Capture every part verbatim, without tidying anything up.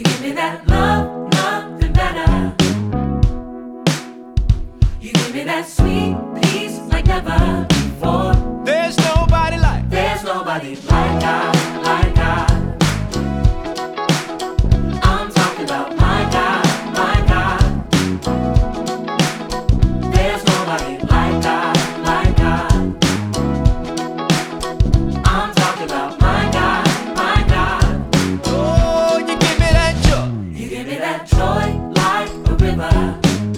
give me that love, nothing better. You give me that sweet peace like never before. There's nobody like, there's nobody like God, like God. I'm talking about my God, my God. There's nobody like God, like God. I'm talking about my God, my God. oh, you give me that joy. You give me that joy like a river.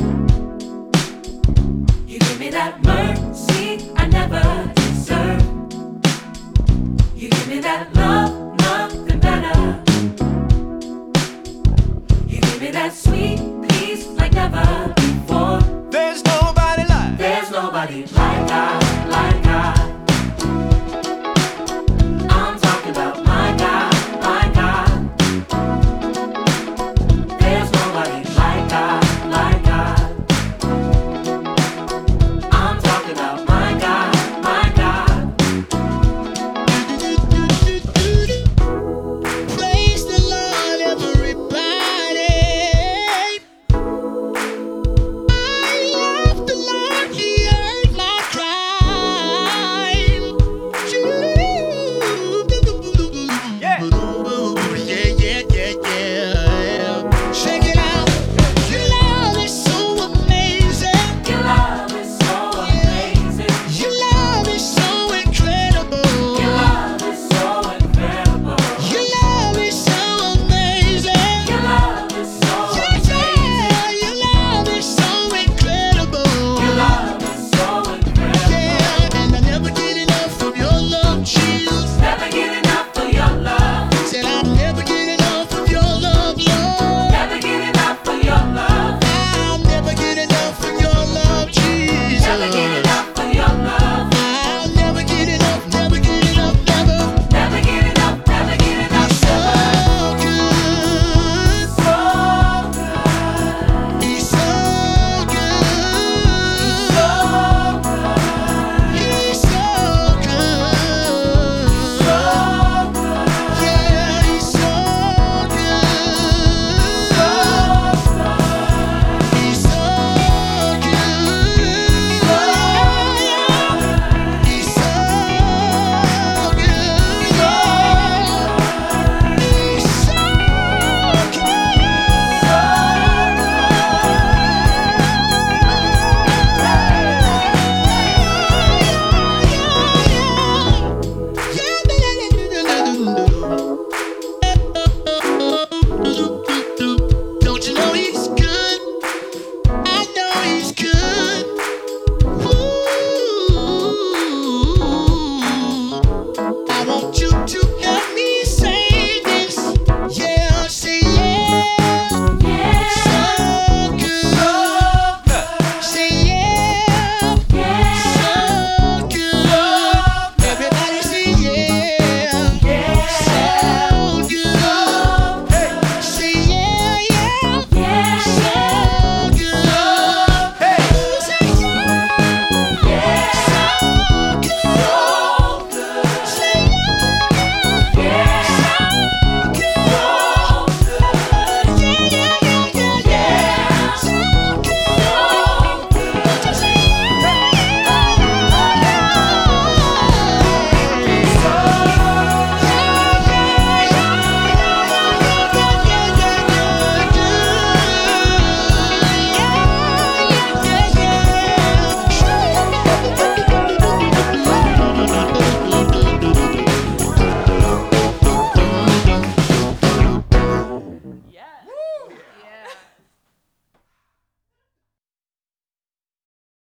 You give me that mercy I never deserve. You give me that love, nothing better. You give me that sweet